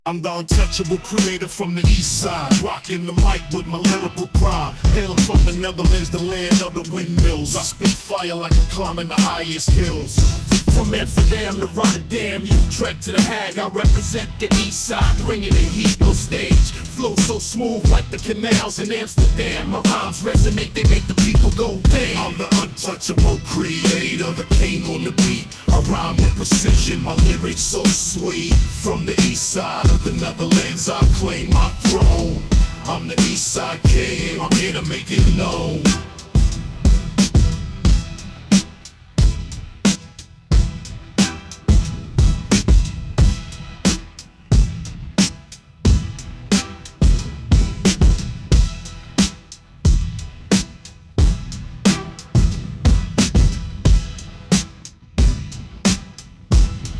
I'm the untouchable creator from the east side, rocking the mic with my lyrical pride. Hail from the Netherlands, the land of the windmills. I spit fire like I'm climbing the highest hills. From Amsterdam to Rotterdam, Utrecht to The Hague, I represent the east side, bringing the heat, no stage. Flow so smooth like the canals in Amsterdam. My rhymes resonate, they make the people go damn. I'm the untouchable creator, the king on the beat. I rhyme with precision, my lyrics so sweet. From the east side of the Netherlands, I claim my throne. I'm the east side king, I'm here to make it known.